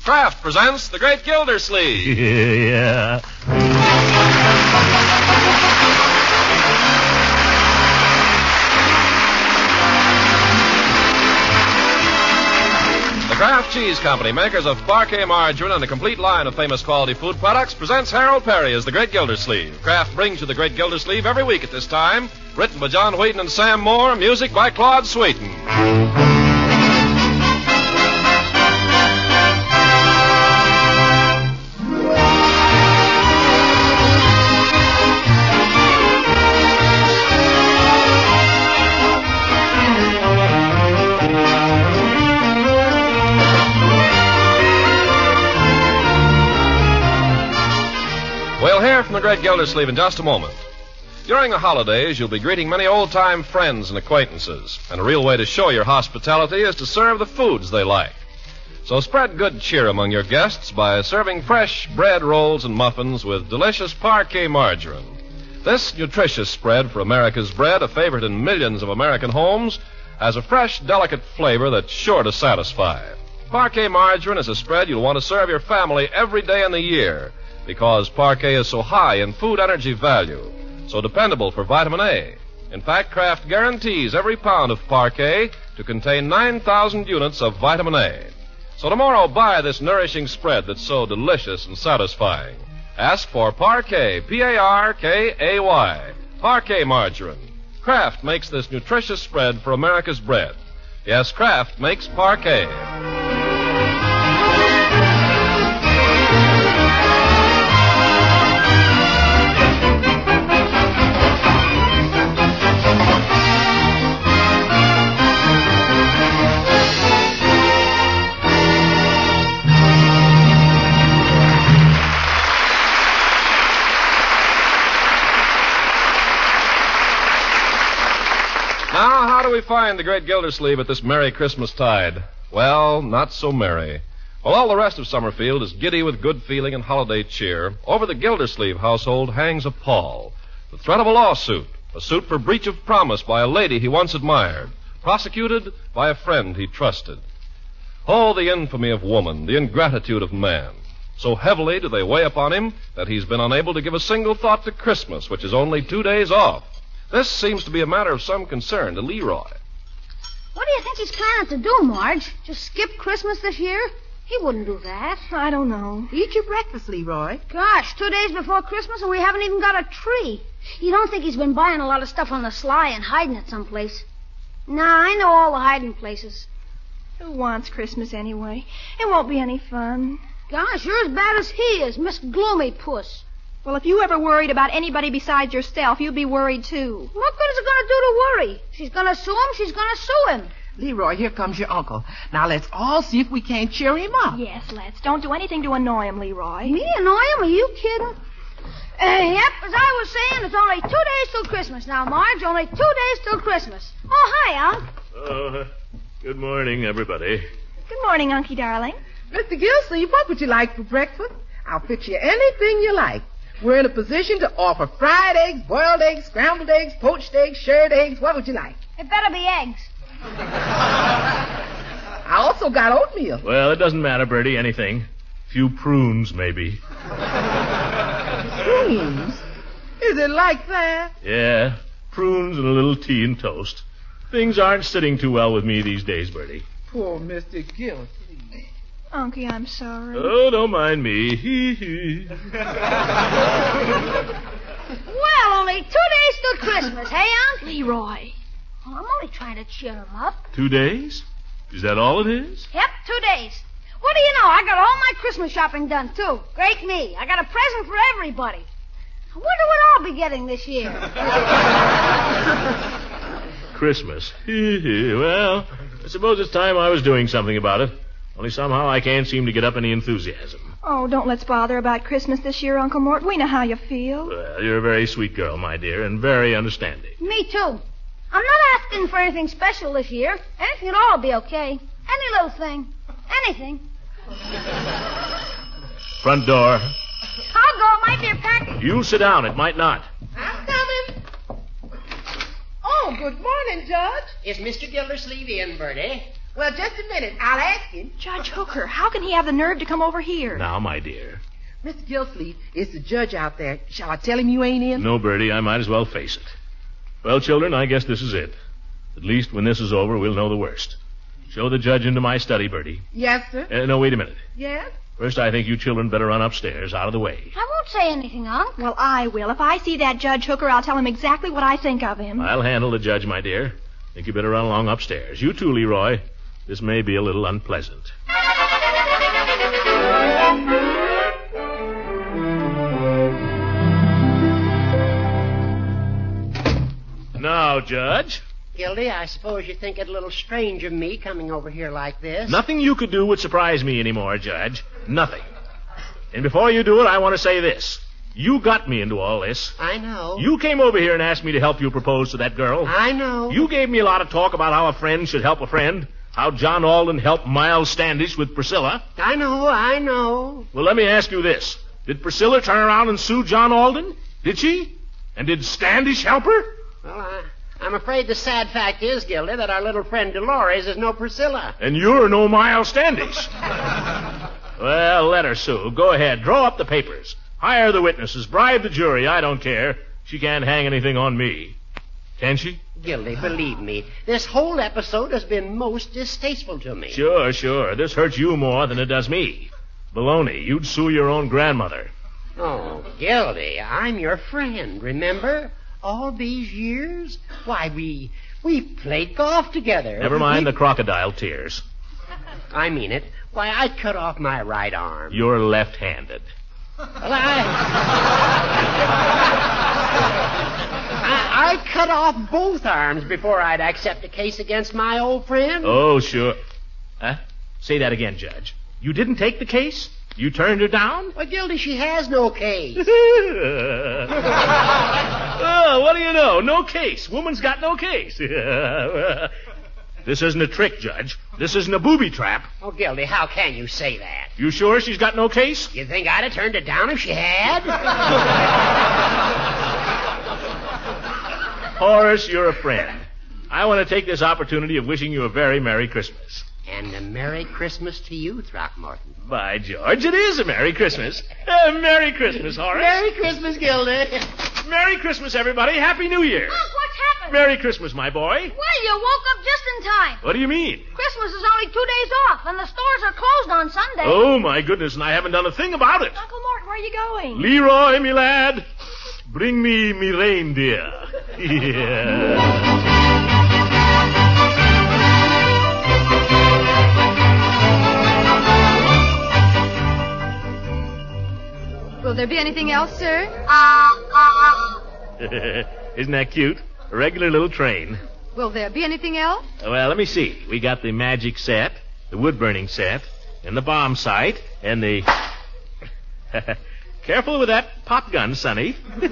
Kraft presents The Great Gildersleeve. Yeah. The Kraft Cheese Company, makers of Parquet margarine and a complete line of famous quality food products, presents Harold Perry as The Great Gildersleeve. Kraft brings you The Great Gildersleeve every week at this time. Written by John Wheaton and Sam Moore, music by Claude Sweeten. We'll hear from the Great Gildersleeve in just a moment. During the holidays, you'll be greeting many old-time friends and acquaintances, and a real way to show your hospitality is to serve the foods they like. So spread good cheer among your guests by serving fresh bread rolls and muffins with delicious Parquet margarine. This nutritious spread for America's bread, a favorite in millions of American homes, has a fresh, delicate flavor that's sure to satisfy. Parquet margarine is a spread you'll want to serve your family every day in the year, because Parquet is so high in food energy value, so dependable for vitamin A. In fact, Kraft guarantees every pound of Parquet to contain 9,000 units of vitamin A. So tomorrow, buy this nourishing spread that's so delicious and satisfying. Ask for Parquet, P-A-R-K-A-Y, Parquet margarine. Kraft makes this nutritious spread for America's bread. Yes, Kraft makes Parquet. Now, how do we find the Great Gildersleeve at this merry Christmas tide? Well, not so merry. While all the rest of Summerfield is giddy with good feeling and holiday cheer, over the Gildersleeve household hangs a pall. The threat of a lawsuit, a suit for breach of promise by a lady he once admired, prosecuted by a friend he trusted. Oh, the infamy of woman, the ingratitude of man. So heavily do they weigh upon him that he's been unable to give a single thought to Christmas, which is only 2 days off. This seems to be a matter of some concern to Leroy. What do you think he's planning to do, Marge? Just skip Christmas this year? He wouldn't do that. I don't know. Eat your breakfast, Leroy. Gosh, 2 days before Christmas and we haven't even got a tree. You don't think he's been buying a lot of stuff on the sly and hiding it someplace? Nah, I know all the hiding places. Who wants Christmas anyway? It won't be any fun. Gosh, you're as bad as he is, Miss Gloomy Puss. Well, if you ever worried about anybody besides yourself, you'd be worried, too. What good is it going to do to worry? She's going to sue him, she's going to sue him. Leroy, here comes your uncle. Now, let's all see if we can't cheer him up. Yes, let's. Don't do anything to annoy him, Leroy. Me annoy him? Are you kidding? Yep, as I was saying, it's only 2 days till Christmas now, Marge. Only 2 days till Christmas. Oh, hi, Unc. Oh, good morning, everybody. Good morning, Unky darling. Mr. Gildersleeve, what would you like for breakfast? I'll fix you anything you like. We're in a position to offer fried eggs, boiled eggs, scrambled eggs, poached eggs, shirred eggs. What would you like? It better be eggs. I also got oatmeal. Well, it doesn't matter, Bertie, anything. Few prunes, maybe. Prunes? Is it like that? Yeah, prunes and a little tea and toast. Things aren't sitting too well with me these days, Bertie. Poor Mr. Gildersleeve. Unky, I'm sorry. Oh, don't mind me. Hee hee. Well, only 2 days till Christmas, hey, Unc? Leroy. Oh, I'm only trying to cheer him up. 2 days? Is that all it is? Yep, 2 days. What do you know? I got all my Christmas shopping done, too. Great me. I got a present for everybody. I wonder what I'll be getting this year. Christmas. Hee hee. Well, I suppose it's time I was doing something about it. Only somehow I can't seem to get up any enthusiasm. Oh, don't let's bother about Christmas this year, Uncle Mort. We know how you feel. Well, you're a very sweet girl, my dear, and very understanding. Me, too. I'm not asking for anything special this year. Anything at all will be okay. Any little thing. Anything. Front door. I'll go. It might be a package. You sit down. It might not. I'm coming. Oh, good morning, Judge. Is Mr. Gildersleeve in, Bertie? Well, just a minute. I'll ask him. Judge Hooker, how can he have the nerve to come over here? Now, my dear. Mr. Gilsleeve, is the judge out there. Shall I tell him you ain't in? No, Bertie, I might as well face it. Well, children, I guess this is it. At least when this is over, we'll know the worst. Show the judge into my study, Bertie. Yes, sir. No, wait a minute. Yes? First, I think you children better run upstairs, out of the way. I won't say anything, Unc. Well, I will. If I see that Judge Hooker, I'll tell him exactly what I think of him. I'll handle the judge, my dear. Think you better run along upstairs. You too, Leroy. This may be a little unpleasant. Now, Judge. Gildy, I suppose you think it a little strange of me coming over here like this. Nothing you could do would surprise me anymore, Judge. Nothing. And before you do it, I want to say this. You got me into all this. I know. You came over here and asked me to help you propose to that girl. I know. You gave me a lot of talk about how a friend should help a friend. How John Alden helped Miles Standish with Priscilla. I know. Well, let me ask you this. Did Priscilla turn around and sue John Alden? Did she? And did Standish help her? Well, I'm afraid the sad fact is, Gildy, that our little friend Dolores is no Priscilla. And you're no Miles Standish. Well, let her sue. Go ahead. Draw up the papers. Hire the witnesses. Bribe the jury. I don't care. She can't hang anything on me. Can she? Gildy, believe me, this whole episode has been most distasteful to me. Sure. This hurts you more than it does me. Baloney, you'd sue your own grandmother. Oh, Gildy, I'm your friend, remember? All these years? Why, we played golf together. Never mind the crocodile tears. I mean it. Why, I'd cut off my right arm. You're left-handed. Well, I'd cut off both arms before I'd accept a case against my old friend. Oh, sure. Huh? Say that again, Judge. You didn't take the case? You turned her down? Well, Gildy, she has no case. Oh, what do you know? No case. Woman's got no case. This isn't a trick, Judge. This isn't a booby trap. Oh, Gildy, how can you say that? You sure she's got no case? You think I'd have turned it down if she had? Horace, you're a friend. I want to take this opportunity of wishing you a very Merry Christmas. And a Merry Christmas to you, Throckmorton. By George, it is a Merry Christmas. Merry Christmas, Horace. Merry Christmas, Gildy. Merry Christmas, everybody. Happy New Year. Unc, what's happened? Merry Christmas, my boy. Well, you woke up just in time. What do you mean? Christmas is only 2 days off, and the stores are closed on Sunday. Oh, my goodness, and I haven't done a thing about it. Uncle Mort, where are you going? Leroy, me lad, bring me reindeer. Yeah. Will there be anything else, sir? Isn't that cute? A regular little train. Will there be anything else? Well, let me see. We got the magic set, the wood-burning set, and the bomb sight, and the... Careful with that pop gun, Sonny.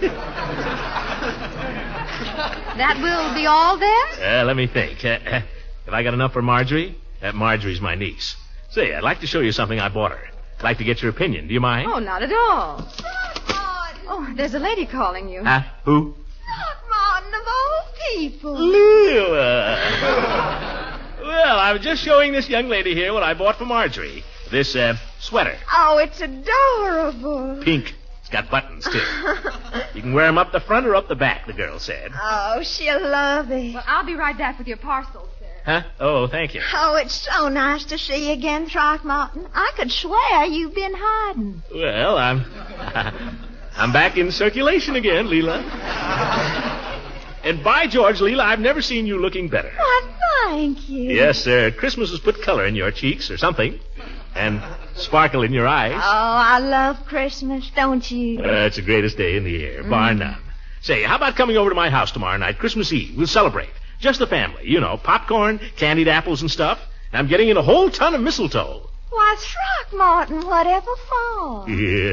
That will be all, then? Let me think. Have I got enough for Marjorie? Marjorie's my niece. Say, I'd like to show you something I bought her. I'd like to get your opinion. Do you mind? Oh, not at all. Oh, there's a lady calling you. Huh? Who? Throckmorton of all people. Leela. Well, I was just showing this young lady here what I bought for Marjorie. This, sweater. Oh, it's adorable. Pink. It's got buttons, too. You can wear them up the front or up the back, the girl said. Oh, she'll love it. Well, I'll be right back with your parcel, sir. Huh? Oh, thank you. Oh, it's so nice to see you again, Throckmorton. I could swear you've been hiding. Well, I'm back in circulation again, Leela. And by George, Leela, I've never seen you looking better. Why, thank you. Yes, sir. Christmas has put color in your cheeks or something. And sparkle in your eyes. Oh, I love Christmas, don't you? It's the greatest day in the year, bar none. Say, how about coming over to my house tomorrow night, Christmas Eve? We'll celebrate. Just the family. You know, popcorn, candied apples and stuff. And I'm getting in a whole ton of mistletoe. Why, Throckmorton, whatever for?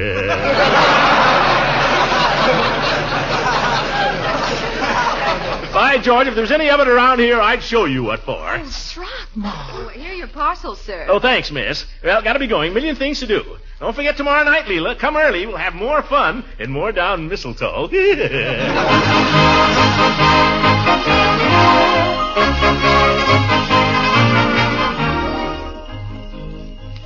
Yeah. By George, if there's any of it around here, I'd show you what for. Oh, Throckmorton. Oh, here are your parcels, sir. Oh, thanks, miss. Well, gotta be going. Million things to do. Don't forget tomorrow night, Leela. Come early. We'll have more fun and more down mistletoe.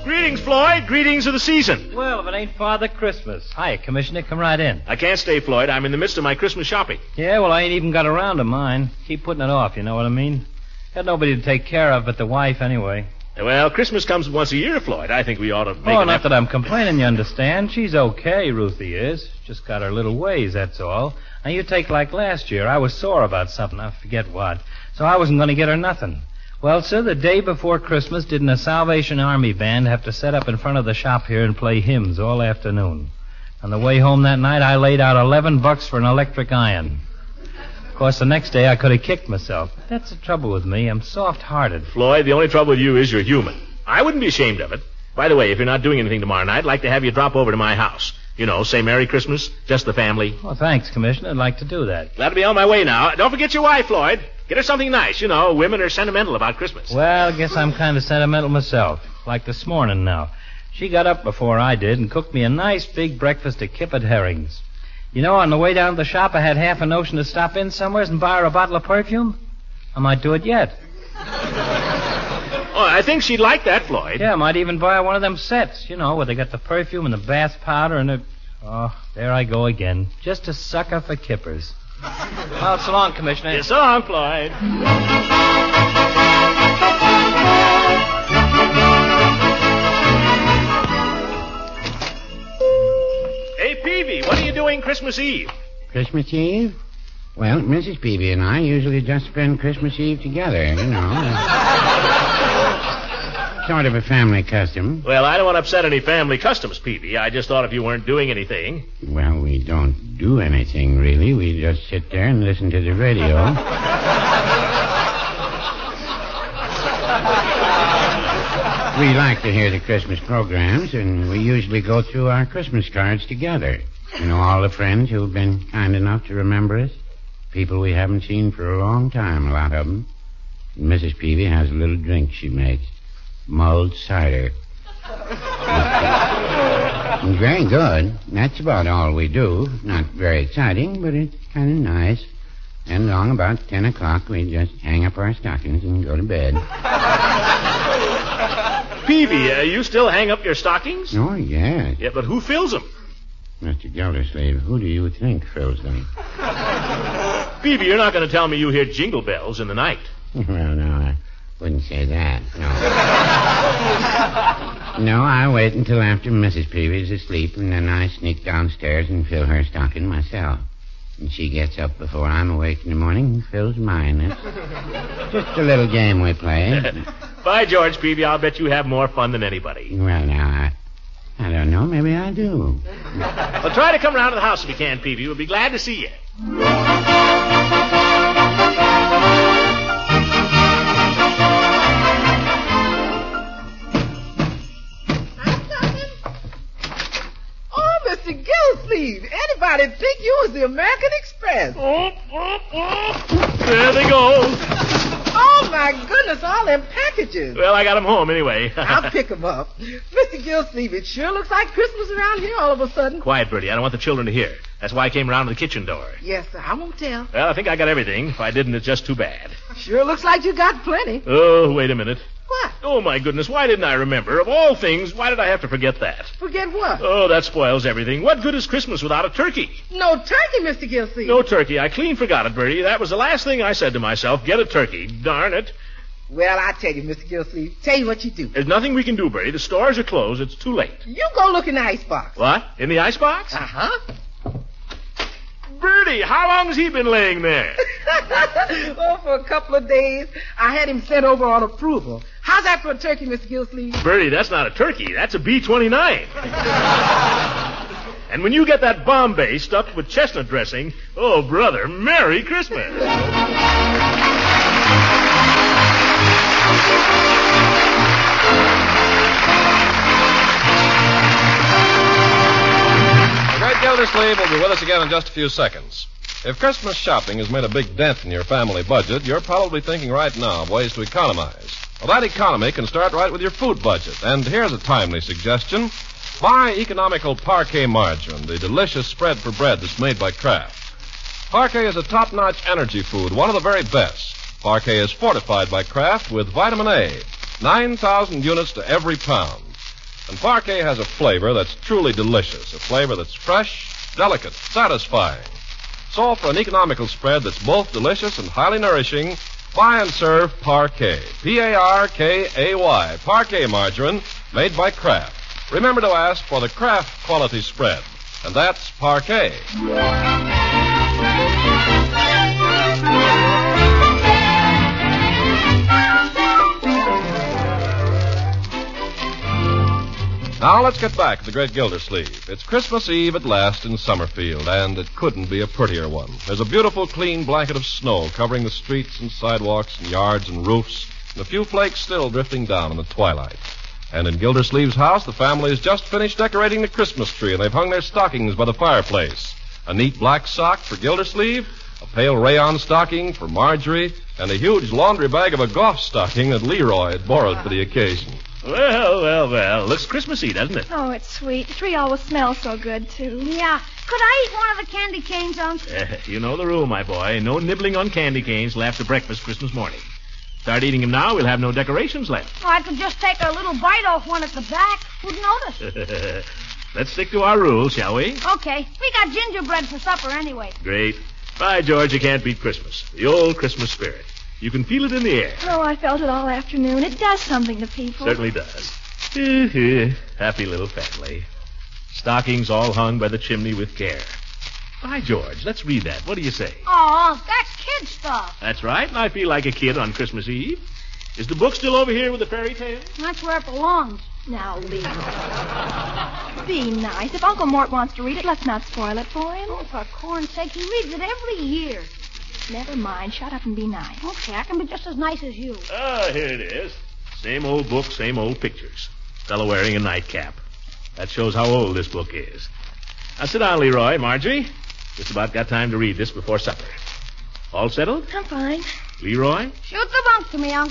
Greetings, Floyd. Greetings of the season. Well, if it ain't Father Christmas. Hi, Commissioner. Come right in. I can't stay, Floyd. I'm in the midst of my Christmas shopping. Yeah, well, I ain't even got around to mine. Keep putting it off, you know what I mean? Got nobody to take care of but the wife, anyway. Well, Christmas comes once a year, Floyd. I think we ought to make Oh, not that I'm complaining, you understand. She's okay, Ruthie is. Just got her little ways, that's all. Now, you take like last year. I was sore about something. I forget what. So I wasn't going to get her nothing. Well, sir, the day before Christmas, didn't a Salvation Army band have to set up in front of the shop here and play hymns all afternoon? On the way home that night, I laid out $11 for an electric iron. Of course, the next day I could have kicked myself. That's the trouble with me. I'm soft-hearted. Floyd, the only trouble with you is you're human. I wouldn't be ashamed of it. By the way, if you're not doing anything tomorrow night, I'd like to have you drop over to my house. You know, say Merry Christmas, just the family. Oh, thanks, Commissioner. I'd like to do that. Glad to be on my way now. Don't forget your wife, Floyd. Get her something nice. You know, women are sentimental about Christmas. Well, I guess I'm kind of sentimental myself. Like this morning now. She got up before I did and cooked me a nice big breakfast of kippered herrings. You know, on the way down to the shop, I had half a notion to stop in somewhere and buy her a bottle of perfume. I might do it yet. Oh, I think she'd like that, Floyd. Yeah, I might even buy her one of them sets, you know, where they got the perfume and the bath powder and the... Oh, there I go again. Just a sucker for kippers. Well, so long, Commissioner. Yeah, so long, Floyd. Hey, Peavy, what are you doing Christmas Eve? Christmas Eve? Well, Mrs. Peavy and I usually just spend Christmas Eve together, you know. Sort of a family custom. Well, I don't want to upset any family customs, Peavy. I just thought if you weren't doing anything... Well, we don't do anything, really. We just sit there and listen to the radio. We like to hear the Christmas programs, and we usually go through our Christmas cards together. You know, all the friends who've been kind enough to remember us. People we haven't seen for a long time, a lot of them. And Mrs. Peavy has a little drink she makes. Mulled cider. It's very good. That's about all we do. Not very exciting, but it's kind of nice. And along about 10 o'clock, we just hang up our stockings and go to bed. Peavy, you still hang up your stockings? Oh, yes. Yeah, but who fills them? Mr. Gildersleeve, who do you think fills them? Peavy, you're not going to tell me you hear jingle bells in the night. Well, no, I wouldn't say that, no. No, I wait until after Mrs. Peavy's asleep, and then I sneak downstairs and fill her stocking myself. And she gets up before I'm awake in the morning and fills mine. It's just a little game we play. By George, Peavy, I'll bet you have more fun than anybody. Well, now, I don't know. Maybe I do. Well, try to come around to the house if you can, Peavy. We'll be glad to see you. Gildersleeve, anybody think you was the American Express? There they go. Oh, my goodness, all them packages. Well, I got them home anyway. I'll pick them up. Mr. Gildersleeve, it sure looks like Christmas around here all of a sudden. Quiet, Bertie. I don't want the children to hear. That's why I came around to the kitchen door. Yes, sir. I won't tell. Well, I think I got everything. If I didn't, it's just too bad. Sure looks like you got plenty. Oh, wait a minute. What? Oh, my goodness. Why didn't I remember? Of all things, why did I have to forget that? Forget what? Oh, that spoils everything. What good is Christmas without a turkey? No turkey, Mr. Gildersleeve. No turkey. I clean forgot it, Bertie. That was the last thing I said to myself. Get a turkey. Darn it. Well, I tell you, Mr. Gildersleeve, tell you what you do. There's nothing we can do, Bertie. The stores are closed. It's too late. You go look in the icebox. What? In the icebox? Uh-huh. Bertie, how long has he been laying there? Oh, for a couple of days. I had him sent over on approval. How's that for a turkey, Mr. Gildersleeve? Bertie, that's not a turkey. That's a B-29. And when you get that Bombay stuffed with chestnut dressing, oh, brother, Merry Christmas. Gildersleeve will be with us again in just a few seconds. If Christmas shopping has made a big dent in your family budget, you're probably thinking right now of ways to economize. Well, that economy can start right with your food budget. And here's a timely suggestion. Buy economical Parquet margarine, the delicious spread for bread that's made by Kraft. Parquet is a top-notch energy food, one of the very best. Parquet is fortified by Kraft with vitamin A, 9,000 units to every pound. And Parquet has a flavor that's truly delicious, a flavor that's fresh, delicate, satisfying. So for an economical spread that's both delicious and highly nourishing, buy and serve Parquet. P-A-R-K-A-Y. Parquet margarine made by Kraft. Remember to ask for the Kraft quality spread. And that's Parquet. Now let's get back to the Great Gildersleeve. It's Christmas Eve at last in Summerfield, and it couldn't be a prettier one. There's a beautiful, clean blanket of snow covering the streets and sidewalks and yards and roofs, and a few flakes still drifting down in the twilight. And in Gildersleeve's house, the family has just finished decorating the Christmas tree, and they've hung their stockings by the fireplace. A neat black sock for Gildersleeve, a pale rayon stocking for Marjorie, and a huge laundry bag of a golf stocking that Leroy had borrowed for the occasion. Well. Looks Christmassy, doesn't it? Oh, it's sweet. The tree always smells so good, too. Yeah. Could I eat one of the candy canes, Unc? You know the rule, my boy. No nibbling on candy canes till after breakfast Christmas morning. Start eating them now, we'll have no decorations left. Oh, I could just take a little bite off one at the back. Who'd notice? Let's stick to our rules, shall we? Okay. We got gingerbread for supper anyway. Great. By George, you can't beat Christmas. The old Christmas spirit. You can feel it in the air. Oh, I felt it all afternoon. It does something to people. Certainly does. Happy little family. Stockings all hung by the chimney with care. By George, let's read that. What do you say? Oh, Unc, that's kid stuff. That's right, and I feel like a kid on Christmas Eve. Is the book still over here with the fairy tale? That's where it belongs. Now, Lee. Be nice. If Uncle Mort wants to read it, let's not spoil it for him. Oh, for corn's sake, he reads it every year. Never mind. Shut up and be nice. Okay, I can be just as nice as you. Ah, here it is. Same old book, same old pictures. Fellow wearing a nightcap. That shows how old this book is. Now sit down, Leroy, Marjorie. Just about got time to read this before supper. All settled? I'm fine. Leroy? Shoot the bunk to me, Unc.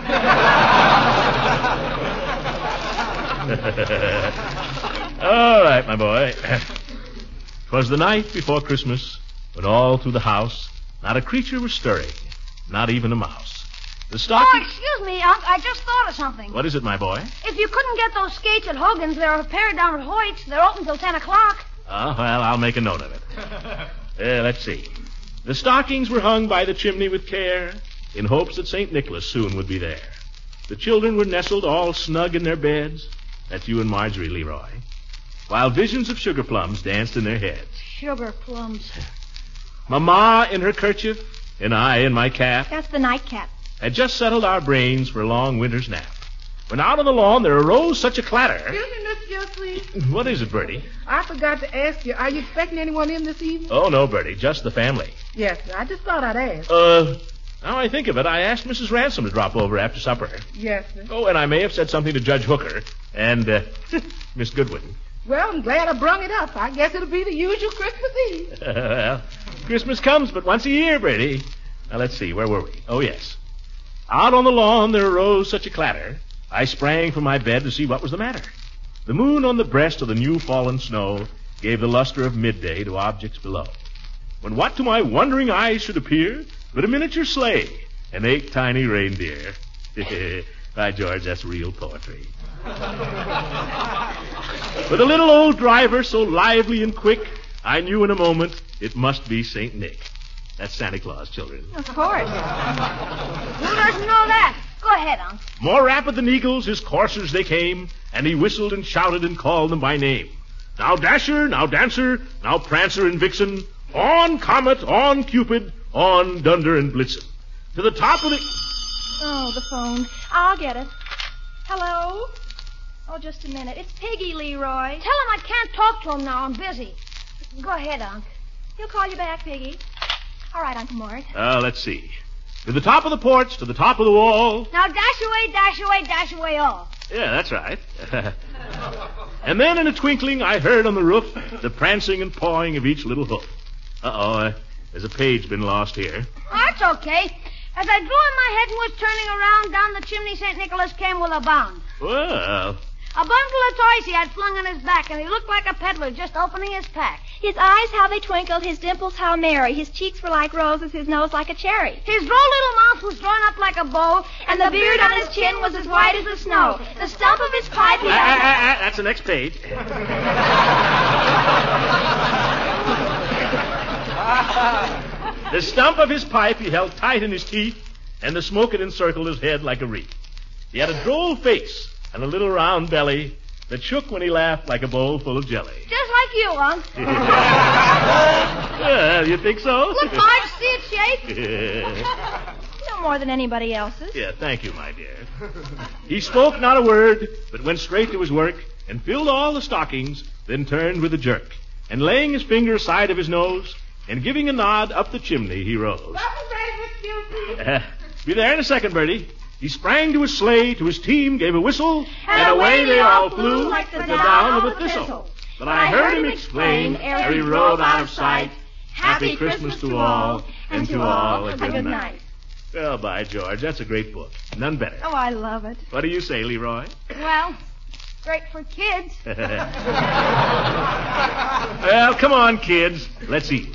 All right, my boy. 'Twas the night before Christmas, when all through the house not a creature was stirring, not even a mouse. The stocking... Oh, excuse me, Unc. I just thought of something. What is it, my boy? If you couldn't get those skates at Hogan's, there are a pair down at Hoyt's. They're open till 10 o'clock. Oh, well, I'll make a note of it. Let's see. The stockings were hung by the chimney with care, in hopes that St. Nicholas soon would be there. The children were nestled all snug in their beds. That's you and Marjorie, Leroy. While visions of sugar plums danced in their heads. Sugar plums. Mama in her kerchief, and I in my cap, That's the nightcap. had just settled our brains for a long winter's nap. When out on the lawn there arose such a clatter. Excuse me, Miss Gilsleeve. What is it, Bertie? I forgot to ask you, are you expecting anyone in this evening? Oh, no, Bertie, just the family. Yes, I just thought I'd ask. Now I think of it, I asked Mrs. Ransom to drop over after supper. Yes, sir. Oh, and I may have said something to Judge Hooker and Miss Goodwin. Well, I'm glad I brung it up. I guess it'll be the usual Christmas Eve. Well, Christmas comes but once a year, Bertie. Now, let's see, where were we? Oh, yes. Out on the lawn there arose such a clatter, I sprang from my bed to see what was the matter. The moon on the breast of the new fallen snow gave the luster of midday to objects below. When what to my wondering eyes should appear but a miniature sleigh and 8 tiny reindeer. By George, that's real poetry. With a little old driver so lively and quick, I knew in a moment it must be St. Nick. That's Santa Claus, children. Of course. Who doesn't know that? Go ahead, Unc. More rapid than eagles, his coursers they came, and he whistled and shouted and called them by name. Now Dasher, now Dancer, now Prancer and Vixen, on Comet, on Cupid, on Dunder and Blitzen. To the top of the... Oh, the phone. I'll get it. Hello? Oh, just a minute. It's Piggy, Leroy. Tell him I can't talk to him now. I'm busy. Go ahead, Unc. He'll call you back, Piggy. All right, Uncle Mort. Let's see. To the top of the porch, to the top of the wall. Now dash away, dash away, dash away all. Yeah, that's right. And then in a twinkling, I heard on the roof the prancing and pawing of each little hoof. There's a page been lost here. That's okay. As I drew in my head and was turning around, down the chimney St. Nicholas came with a bound. Well... A bundle of toys he had flung on his back, and he looked like a peddler just opening his pack. His eyes, how they twinkled, his dimples, how merry. His cheeks were like roses, his nose like a cherry. His droll little mouth was drawn up like a bow, And the beard on his chin was as white as the snow. The stump of his pipe he held... That's the next page. The stump of his pipe he held tight in his teeth, and the smoke it encircled his head like a wreath. He had a droll face and a little round belly that shook when he laughed like a bowl full of jelly. just like you, Unc. Well, you think so? Look, Marge, see it shake? No more than anybody else's. Yeah, thank you, my dear. He spoke not a word, but went straight to his work and filled all the stockings, then turned with a jerk. And laying his finger aside of his nose and giving a nod up the chimney, he rose. Be there in a second, Bertie. He sprang to his sleigh, to his team, gave a whistle, and away they all flew like the down of a thistle. But I heard him explain, ere he rode out of sight, Happy Christmas to all, and to all a good night. Well, by George, that's a great book. None better. Oh, I love it. What do you say, Leroy? Well, great for kids. Well, come on, kids. Let's eat.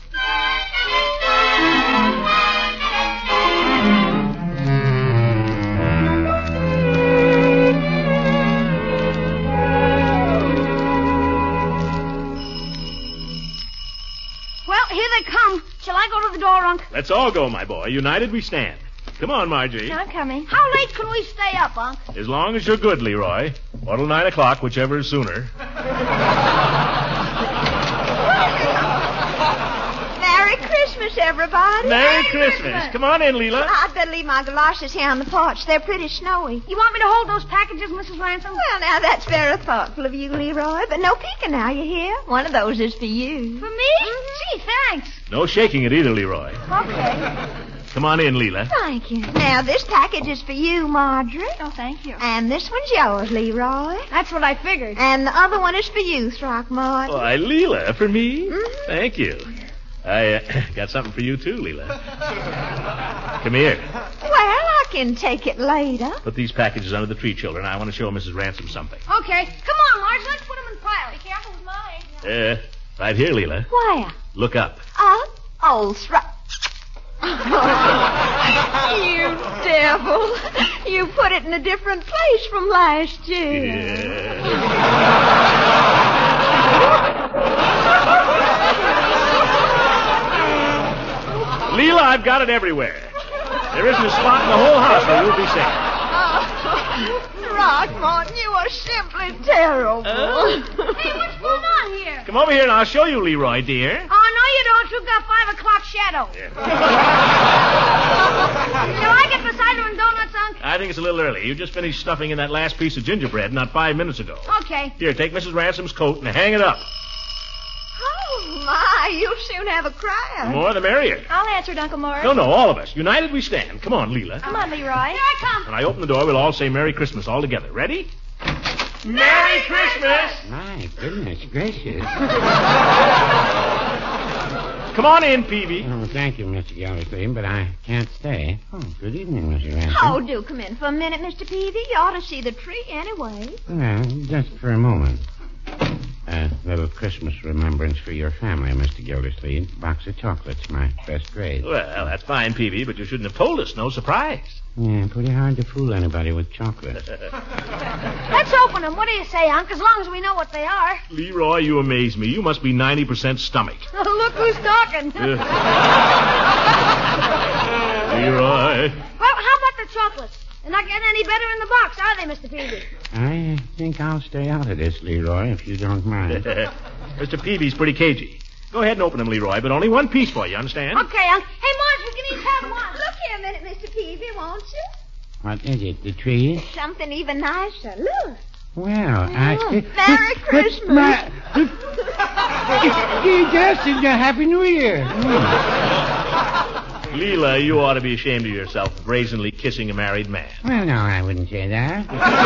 Well, here they come. Shall I go to the door, Unc? Let's all go, my boy. United we stand. Come on, Margie. I'm coming. How late can we stay up, Unc? As long as you're good, Leroy. Or till 9 o'clock, whichever is sooner. Merry Christmas, everybody. Merry Christmas. Come on in, Leela. I'd better leave my galoshes here on the porch. They're pretty snowy. You want me to hold those packages, Mrs. Ransom? Well, now, that's very thoughtful of you, Leroy. But no peeking now, you hear? One of those is for you. For me? Gee, thanks. No shaking it either, Leroy. Okay. Come on in, Leela. Thank you. Now, this package is for you, Marjorie. Oh, thank you. And this one's yours, Leroy. That's what I figured. And the other one is for you, Throckmorton. Why, Leela, for me? Mhm. Thank you. I got something for you, too, Leela. Come here. Well, I can take it later. Put these packages under the tree, children. I want to show Mrs. Ransom something. Okay. Come on, Marge. Let's put them in piles. Be careful with mine. Right here, Leela. Where? Look up. Oh, you devil. You put it in a different place from last year. Leela, I've got it everywhere. There isn't a spot in the whole house where you'll be safe. Throckmorton, you are simply terrible. Hey, what's going on here? Come over here and I'll show you, Leroy, dear. Oh, no, you don't. You've got 5 o'clock shadow. Shall I get the cider and donuts, Unc? I think it's a little early. You just finished stuffing in that last piece of gingerbread not 5 minutes ago. Okay. Here, take Mrs. Ransom's coat and hang it up. Oh, my, you'll soon have a crowd. The more the merrier. I'll answer it, Uncle Morris. No, all of us. United we stand. Come on, Leela. Come on, Leroy. Here I come. When I open the door, we'll all say Merry Christmas all together. Ready? Merry Christmas! My goodness gracious. Come on in, Peavy. Oh, thank you, Mr. Gildersleeve, but I can't stay. Oh, good evening, Mr. Ransom. Oh, do come in for a minute, Mr. Peavy. You ought to see the tree anyway. Well, just for a moment. A little Christmas remembrance for your family, Mr. Gildersleeve. Box of chocolates, my best grade. Well, that's fine, Peavy, but you shouldn't have told us. No surprise. Yeah, pretty hard to fool anybody with chocolate. Let's open them. What do you say, Unc? As long as we know what they are. Leroy, you amaze me. You must be 90% stomach. Look who's talking. Leroy. Well, how about the chocolates? They're not getting any better in the box, are they, Mr. Peavy? I think I'll stay out of this, Leroy, if you don't mind. Mr. Peavy's pretty cagey. Go ahead and open them, Leroy, but only one piece for you, understand? Okay, Unc. Hey, Marge, we can each have one. Look here a minute, Mr. Peavy, won't you? What is it, the tree? Something even nicer. Look. Well, Merry Christmas. Yes, and a Happy New Year. Leela, you ought to be ashamed of yourself brazenly kissing a married man. Well, no, I wouldn't say that.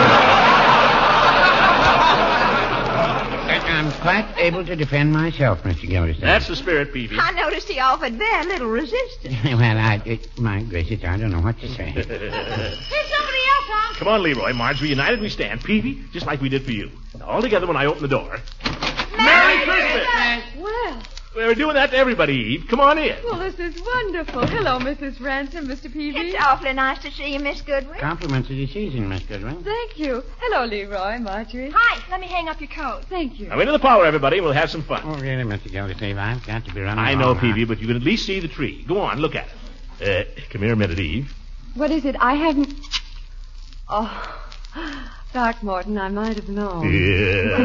I'm quite able to defend myself, Mr. Gildersleeve. That's the spirit, Peavy. I noticed he offered very little resistance. Well, my gracious, I don't know what to say. Here's somebody else, Unc. Come on, Leroy. Marjorie, united we stand. Peavy, just like we did for you. Now, all together when I open the door. Merry Christmas! it. Well, We're doing that to everybody, Eve. Come on in. well, this is wonderful. Hello, Mrs. Ransom, Mr. Peavy. It's awfully nice to see you, Miss Goodwin. Compliments of the season, Miss Goodwin. Thank you. Hello, Leroy, Marjorie. Hi, let me hang up your coat. Thank you. Now, into the parlor, everybody, and we'll have some fun. Oh, really, Mr. Gildersleeve? I've got to be running. I know, along now. Peavy, but you can at least see the tree. Go on, look at it. Come here a minute, Eve. What is it? I haven't... Oh, Throckmorton, I might have known. Yeah.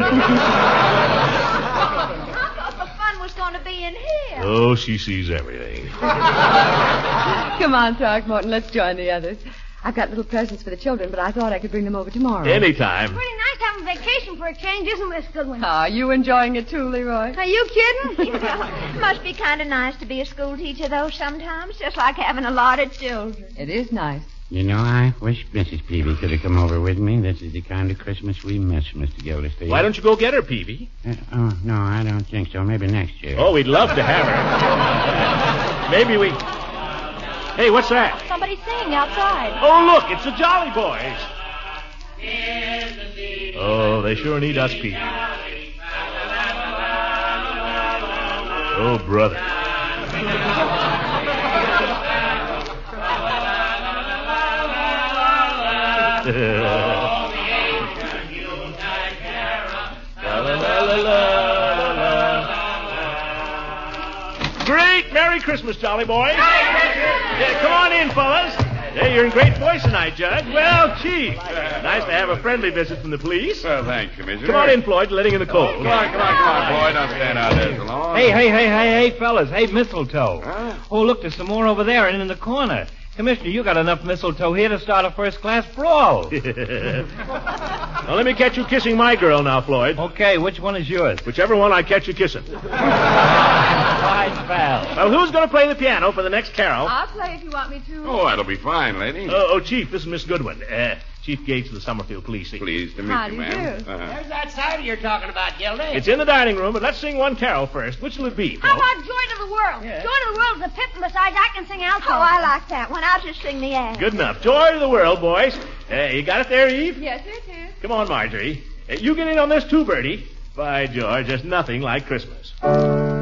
I thought the fun was going to be in here. Oh, she sees everything. Come on, Throckmorton, let's join the others. I've got little presents for the children, but I thought I could bring them over tomorrow. Anytime. Pretty nice having vacation for a change, isn't it, Miss Goodwin? Are you enjoying it too, Leroy? Are you kidding? Must be kind of nice to be a school teacher, though, sometimes. Just like having a lot of children. It is nice. You know, I wish Mrs. Peavy could have come over with me. This is the kind of Christmas we miss, Mr. Gildersleeve. Why don't you go get her, Peavy? Oh, no, I don't think so. Maybe next year. Oh, we'd love to have her. Maybe we... Hey, what's that? Somebody's singing outside. Oh, look, it's the Jolly Boys. Oh, they sure need us, Peavy. Oh, brother. Great Merry Christmas, Jolly Boys. Yeah, come on in, fellas. Hey, you're in great voice tonight, Judge. Well, Chief. Nice to have a friendly visit from the police. Well, thanks, Commissioner. Come on in, Floyd. Letting in the cold. Come on, boy. Don't stand out there so long. Hey, fellas. Hey, mistletoe. Huh? Oh, look, there's some more over there and in the corner. Commissioner, you got enough mistletoe here to start a first-class brawl. Now, let me catch you kissing my girl now, Floyd. Okay, which one is yours? Whichever one I catch you kissing. Fine, pal. Well, who's going to play the piano for the next carol? I'll play if you want me to. Oh, that'll be fine, lady. Chief, this is Miss Goodwin. Chief Gates of the Summerfield Police. Pleased to meet How you, do you ma'am. do? There's that cider you're talking about, Gildy. It's in the dining room, but let's sing one carol first. Which will it be, How Flo? about Joy to the World? Yeah. Joy to the World is a pit, and besides, I can sing alto. Oh, I like that one. I'll just sing the air. Good enough. Joy to the world, boys. You got it there, Eve? Yes, it is. Come on, Marjorie. You get in on this too, Bertie. By George, there's nothing like Christmas. Joy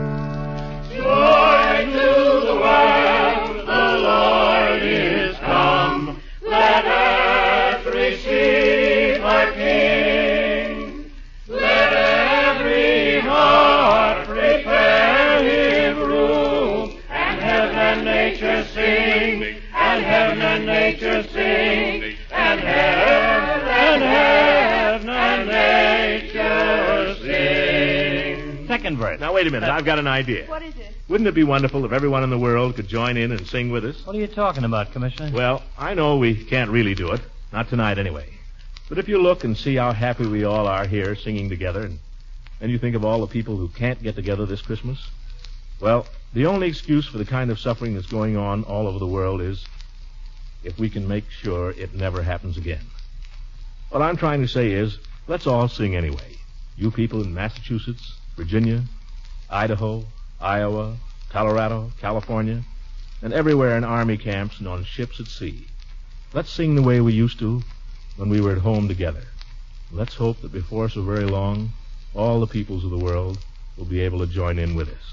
to the world, the Lord is come. Let earth receive her King. Let every heart prepare him room. And heaven and nature sing. And heaven and nature sing. And heaven and nature sing. Second verse. Now, wait a minute. I've got an idea. What is it? Wouldn't it be wonderful if everyone in the world could join in and sing with us? What are you talking about, Commissioner? Well, I know we can't really do it. Not tonight, anyway. But if you look and see how happy we all are here singing together, and you think of all the people who can't get together this Christmas, well, the only excuse for the kind of suffering that's going on all over the world is if we can make sure it never happens again. What I'm trying to say is, let's all sing anyway. You people in Massachusetts, Virginia, Idaho, Iowa, Colorado, California, and everywhere in army camps and on ships at sea. Let's sing the way we used to when we were at home together. Let's hope that before so very long, all the peoples of the world will be able to join in with us.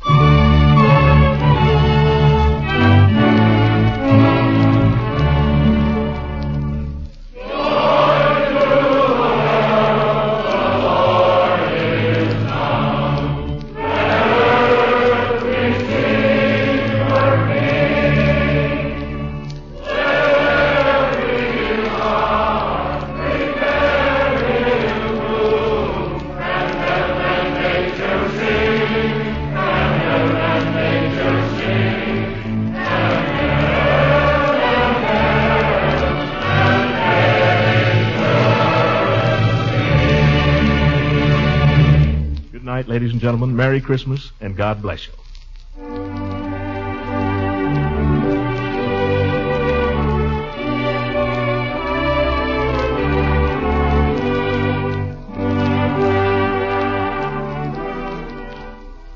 Ladies and gentlemen, Merry Christmas and God bless you.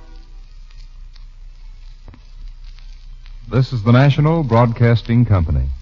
This is the National Broadcasting Company.